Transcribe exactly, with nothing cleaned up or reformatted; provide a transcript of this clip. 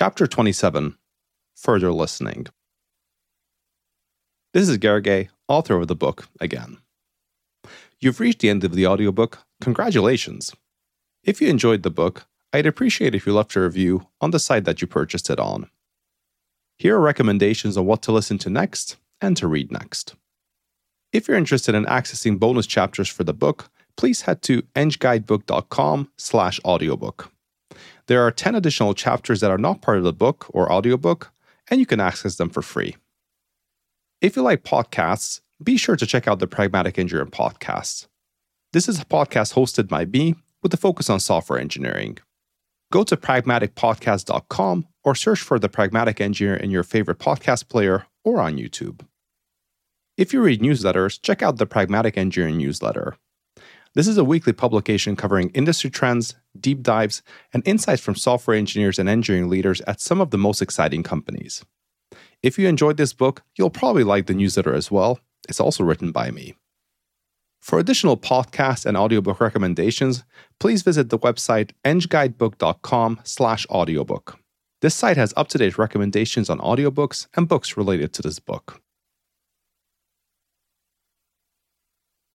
Chapter twenty-seven, Further Listening. This is Gergely, author of the book, again. You've reached the end of the audiobook. Congratulations! If you enjoyed the book, I'd appreciate if you left a review on the site that you purchased it on. Here are recommendations on what to listen to next and to read next. If you're interested in accessing bonus chapters for the book, please head to engguidebook.com slash audiobook. There are ten additional chapters that are not part of the book or audiobook, and you can access them for free. If you like podcasts, be sure to check out the Pragmatic Engineer podcast. This is a podcast hosted by me with a focus on software engineering. Go to pragmatic podcast dot com or search for the Pragmatic Engineer in your favorite podcast player or on YouTube. If you read newsletters, check out the Pragmatic Engineering newsletter. This is a weekly publication covering industry trends, deep dives, and insights from software engineers and engineering leaders at some of the most exciting companies. If you enjoyed this book, you'll probably like the newsletter as well. It's also written by me. For additional podcast and audiobook recommendations, please visit the website engguidebook.com slash audiobook. This site has up-to-date recommendations on audiobooks and books related to this book.